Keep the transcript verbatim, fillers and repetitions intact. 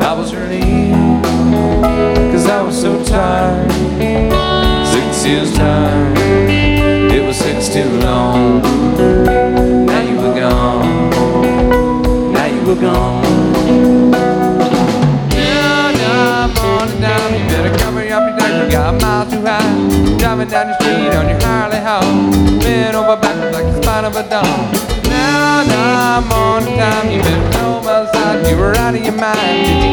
I was relieved, cause I was so tired. Six years time, it was six too long. Now you were gone, now you were gone. Now, now I'm on it down, you better cover up your deck. You got a mile too high, driving down the street on your Harley Hawk, bent over backwards like the spine of a dog. Now, now I'm on the time, you better know by the side you were out of your mind. Did you